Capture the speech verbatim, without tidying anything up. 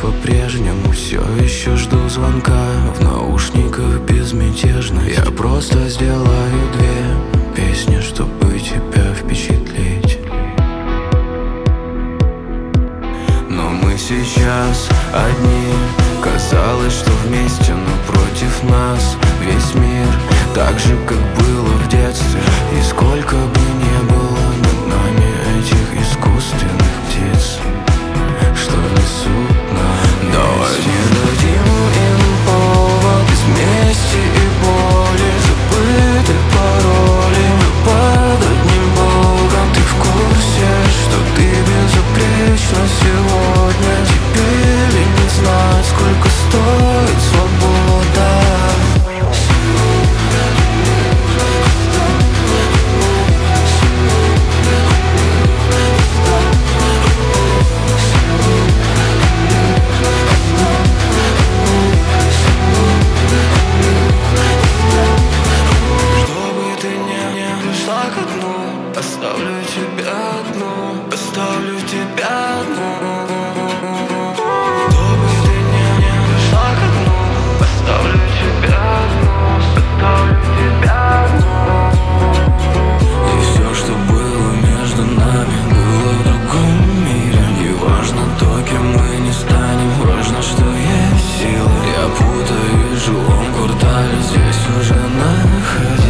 по-прежнему все еще жду звонка. В наушниках безмятежно. Я просто сделаю две песни, чтобы тебя впечатлить. Но мы сейчас одни. Казалось, что вместе, но против нас весь мир. Так же, как было в детстве. И сколько бы ни было над нами этих искусственных птиц, что несут нам. Давай не дадим им повод из мести и боли. Забыты пароли, мы под одним богом. Ты в курсе, что ты безупречна сегодня? Теперь ли не знать, сколько стоит свобода? Оставлю тебя одну, оставлю тебя одну. Чтобы ты не, не пришла ко дну, оставлю тебя одну, оставлю тебя одну. И все, что было между нами, было в другом мире. Не важно то, кем мы не станем, важно, что есть сила. Я путаю в жилом квартале, здесь уже находится.